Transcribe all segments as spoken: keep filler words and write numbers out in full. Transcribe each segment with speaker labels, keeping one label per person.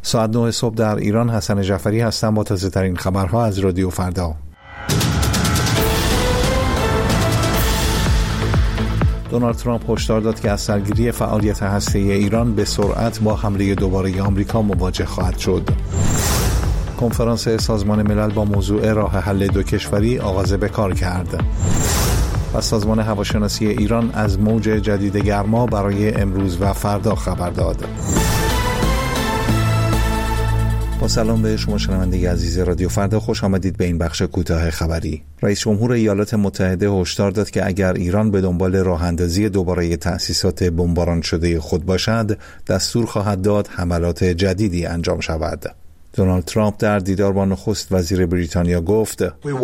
Speaker 1: ساعت نه صبح در ایران. حسن جعفری هستم با تازه ترین خبرها از رادیو فردا. دونالد ترامپ هشدار داد که از سرگیری فعالیت هسته‌ای ایران به سرعت با حمله دوباره آمریکا مواجه خواهد شد. کنفرانس سازمان ملل با موضوع راه حل دو کشوری آغاز به کار کرد. و سازمان هواشناسی ایران از موج جدید گرما برای امروز و فردا خبر داد. با سلام به شما شنونده عزیز رادیو فردا، خوش آمدید به این بخش کوتاه خبری. رئیس جمهور ایالات متحده هشدار داد که اگر ایران به دنبال راه اندازی دوباره تأسیسات بمباران شده خود باشد، دستور خواهد داد حملات جدیدی انجام شود. دونالد ترامپ در دیدار با نخست وزیر بریتانیا گفت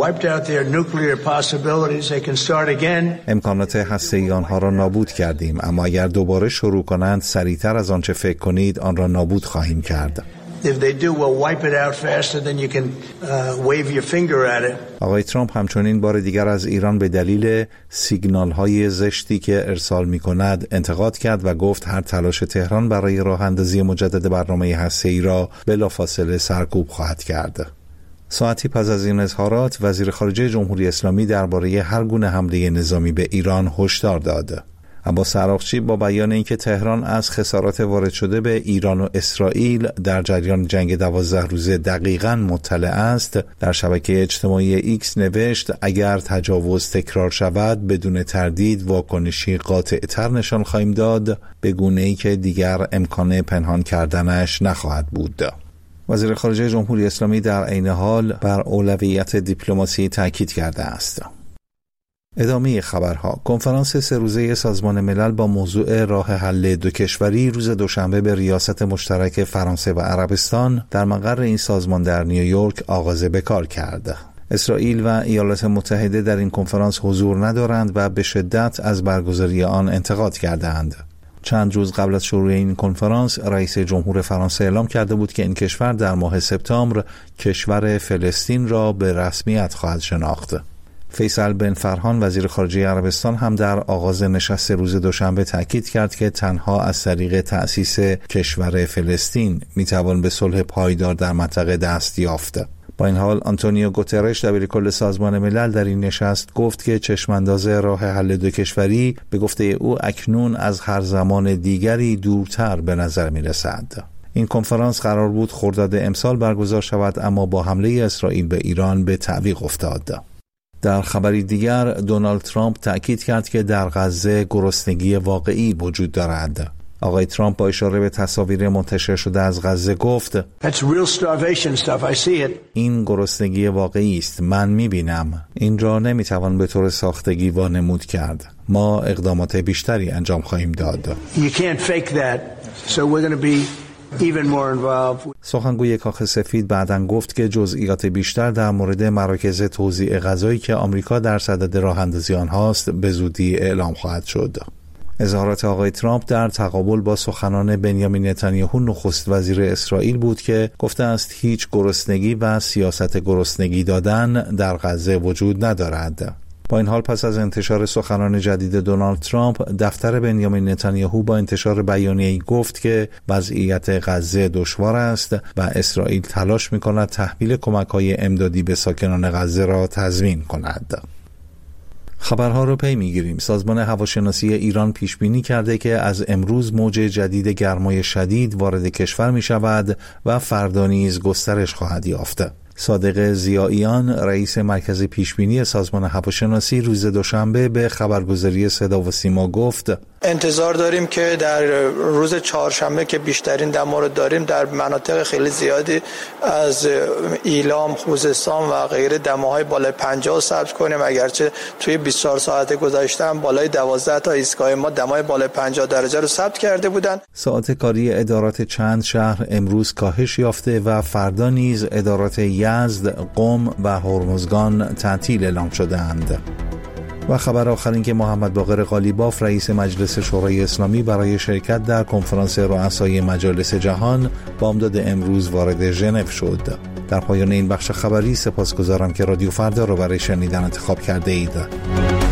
Speaker 1: امکانات هسته‌ای آنها را نابود کردیم، اما اگر دوباره شروع کنند سریعتر از آنچه فکر کنید آن را نابود خواهیم کرد.
Speaker 2: If they do, we'll wipe it out faster than you can uh, wave your finger at it.
Speaker 1: آقای ترامپ همچنین بار دیگر از ایران به دلیل سیگنال‌های زشتی که ارسال می‌کند انتقاد کرد و گفت هر تلاش تهران برای راه اندازی مجدد برنامه هسته‌ای را بلافاصله سرکوب خواهد کرد. ساعتی پس از این اظهارات، وزیر خارجه جمهوری اسلامی درباره هر گونه حمله نظامی به ایران هشدار داد. عباس عراقچی با بیان اینکه تهران از خسارات وارد شده به ایران و اسرائیل در جریان جنگ دوازده روزه دقیقاً مطلع است، در شبکه اجتماعی ایکس نوشت اگر تجاوز تکرار شود بدون تردید واکنشی قاطع‌تر نشان خواهیم داد، به گونه‌ای که دیگر امکان پنهان کردنش نخواهد بود. وزیر خارجه جمهوری اسلامی در عین حال بر اولویت دیپلماسی تاکید کرده است. ادامه خبرها. کنفرانس سه روزه سازمان ملل با موضوع راه حل دو کشوری روز دوشنبه به ریاست مشترک فرانسه و عربستان در مقر این سازمان در نیویورک آغاز به کار کرد. اسرائیل و ایالات متحده در این کنفرانس حضور ندارند و به شدت از برگزاری آن انتقاد کردند. چند روز قبل از شروع این کنفرانس، رئیس جمهور فرانسه اعلام کرده بود که این کشور در ماه سپتامبر کشور فلسطین را به رسمیت خواهد شناخت. فیصل بن فرهان وزیر خارجه عربستان هم در آغاز نشست روز دوشنبه تاکید کرد که تنها از طریق تأسیس کشور فلسطین میتوان به صلح پایدار در منطقه دست یافت. با این حال آنتونیو گوترش دبیرکل سازمان ملل در این نشست گفت که چشمانداز راه حل دو کشوری به گفته او اکنون از هر زمان دیگری دورتر به نظر می رسد. این کنفرانس قرار بود خرداد امسال برگزار شود، اما با حمله اسرائیل به ایران به تعویق افتاد. در خبری دیگر، دونالد ترامپ تأکید کرد که در غزه گرسنگی واقعی وجود دارد. آقای ترامپ با اشاره به تصاویر منتشر شده از غزه گفت این گرسنگی واقعی است، من می‌بینم. این را نمی‌توان به طور ساختگی وانمود کرد. ما اقدامات بیشتری انجام خواهیم داد. سخنگوی کاخ سفید بعداً گفت که جزئیات بیشتر در مورد مراکز توزیع غذایی که آمریکا در صدد راه اندازی آنهاست به زودی اعلام خواهد شد. اظهارات آقای ترامپ در تقابل با سخنان بنیامین نتانیاهو نخست وزیر اسرائیل بود که گفته است هیچ گرسنگی و سیاست گرسنگی دادن در غزه وجود ندارد. با این حال پس از انتشار سخنان جدید دونالد ترامپ، دفتر بنیامین نتانیاهو با انتشار بیانیه‌ای گفت که وضعیت غزه دشوار است و اسرائیل تلاش می‌کند تحویل کمک‌های امدادی به ساکنان غزه را تضمین کند. خبرها رو پی می‌گیریم. سازمان هواشناسی ایران پیش بینی کرده که از امروز موج جدید گرمای شدید وارد کشور می‌شود و فردا نیز گسترش خواهد یافت. صادق ضیائیان رئیس مرکز پیشبینی سازمان هواشناسی روز دوشنبه به خبرگزاری صدا و سیما گفت
Speaker 3: انتظار داریم که در روز چهارشنبه که بیشترین دما رو داریم در مناطق خیلی زیادی از ایلام، خوزستان و غیره دماهای بالای پنجاه ثبت کنیم، اگرچه توی بیست و چهار ساعت گذشته هم بالای دوازده تا ایستگاه ما دمای بالای پنجاه درجه رو ثبت کرده بودند.
Speaker 1: ساعت کاری ادارات چند شهر امروز کاهش یافته و فردا نیز ادارات یزد، قم و هرمزگان تعطیل اعلام شده‌اند. و خبر آخر این که محمد باقر قالیباف رئیس مجلس شورای اسلامی برای شرکت در کنفرانس رؤسای مجالس جهان بامداد امروز وارد ژنو شد. در پایان این بخش خبری سپاسگزارم که رادیو فردا را برای شنیدن انتخاب کرده اید.